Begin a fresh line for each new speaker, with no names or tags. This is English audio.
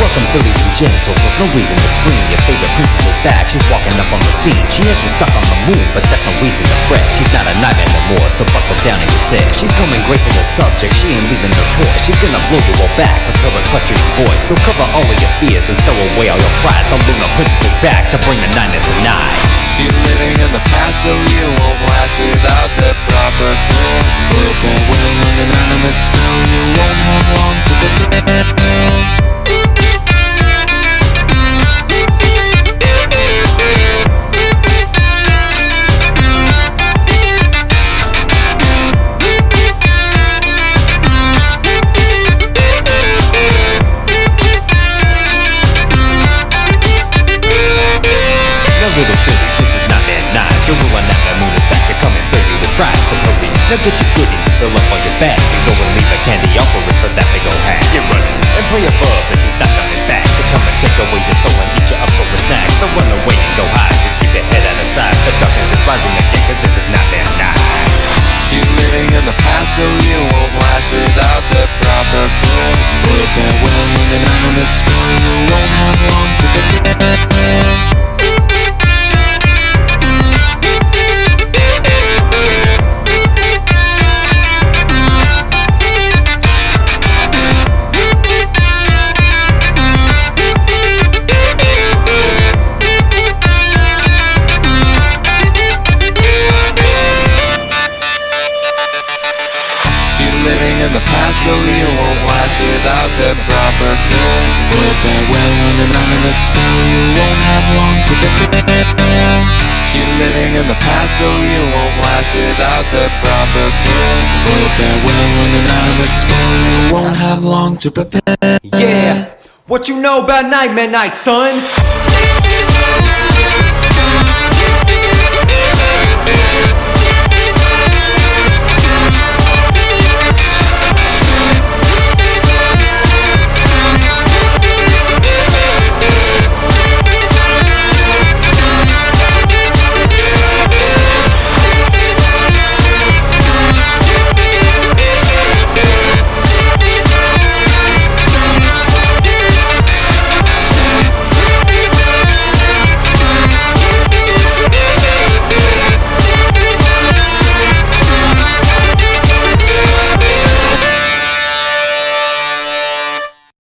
welcome 30s and gentle, there's no reason to scream. Your favorite princess is back, she's walking up on the scene. She has been stuck on the moon, but that's no reason to fret. She's not a nightmare no more, so buckle down and get set. She's coming gracing the subject, she ain't leaving no choice. She's gonna blow you all back with her equestrian voice. So cover all of your fears and stow away all your pride. The Lunar Princess is back to bring the nightmares tonight.
She's living in the past, so you won't blast without the proper clue. With that will and an animate spell, you won't have long to prepare.
Little fillies, this is not that night. You're ruling out the moon is back, you're coming 30 with pride. So hurry, now get your goodies and fill up all your bags. And go and leave a candy offering for that big old hat. You're running and pray above that she's not coming back. To come and take away your soul and eat you up for a snack. So run away and go hide, just keep your head out of sight. The darkness is rising again, cause this is not that night.
She's living in the past, so you won't blast without the proper clue. With that will and an animate spell, you won't have long to prepare. Living in the past, so you won't last without the proper clue. With that will and an animate spell, you won't have long to prepare. She's living in the past, so you won't last without the proper clue. With that will and an animate spell, you won't have long to prepare.
Yeah, what you know about Nightmare Night, son?